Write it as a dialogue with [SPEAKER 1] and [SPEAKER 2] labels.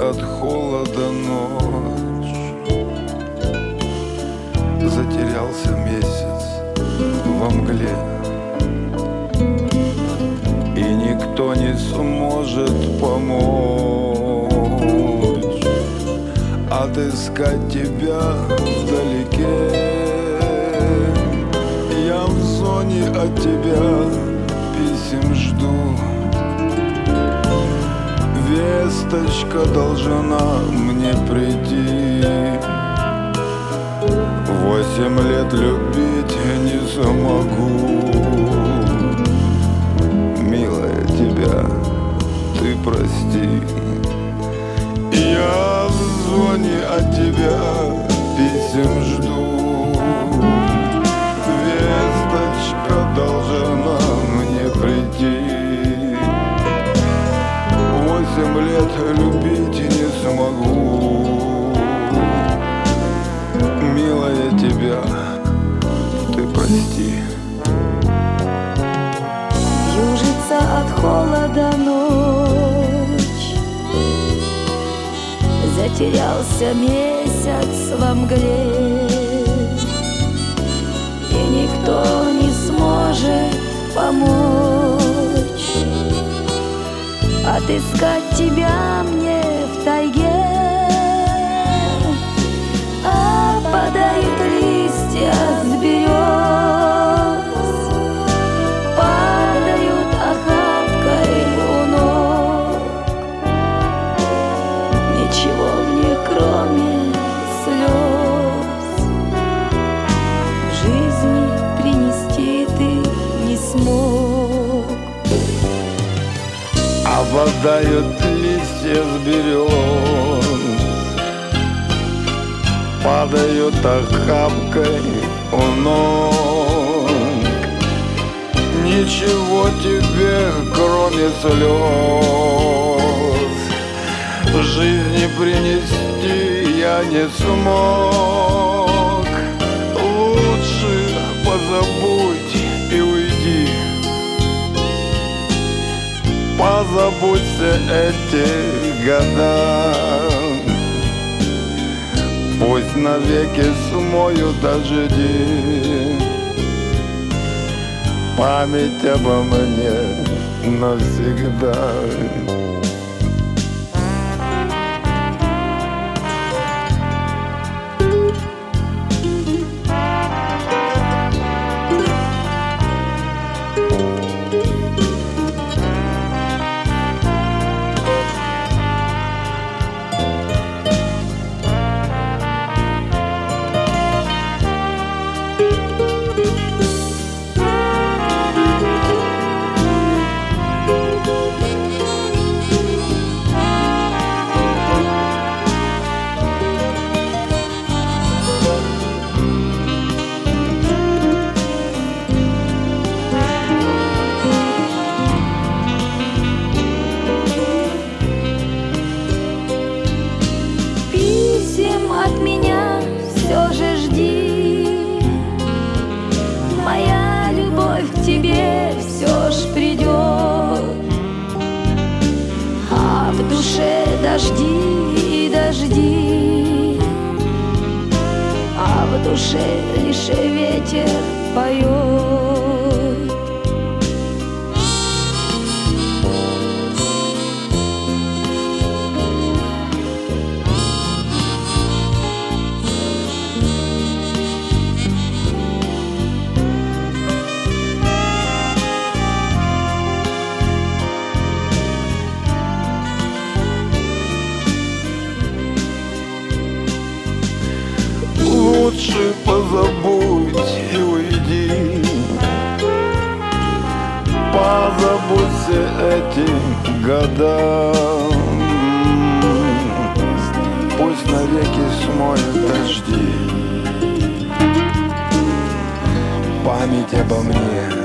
[SPEAKER 1] от холода ночь. Затерялся месяц во мгле, и никто не сможет помочь отыскать тебя вдалеке. Я в зоне от тебя писем жду. Весточка должна мне прийти. 8 лет любить не смогу. Милая, тебя ты прости. Я в зоне от тебя писем жду. Весточка должна мне прийти. 8 лет любить не смогу. Милая, тебя ты прости.
[SPEAKER 2] Южится от холода ночь, затерялся месяц во мгле, и никто не сможет помочь отыскать тебя мне в тайге. Опадают листья с берез, падают охапкой у ног. Ничего мне, кроме слез, в жизни принести ты не смог.
[SPEAKER 1] Опадают листья с берез, падают охапкой у ног. Ничего тебе, кроме слез, в жизни принести я не смог. Лучше позабудь и уйди. Позабудься эти года. Пусть навеки смоют дожди. Память обо мне навсегда.
[SPEAKER 2] От меня все же жди. Моя любовь к тебе все ж придет. А в душе дожди и дожди, а в душе лишь ветер поет.
[SPEAKER 1] Лучше позабудь и уйди. Позабудься эти года. Пусть навеки смоют дожди. Память обо мне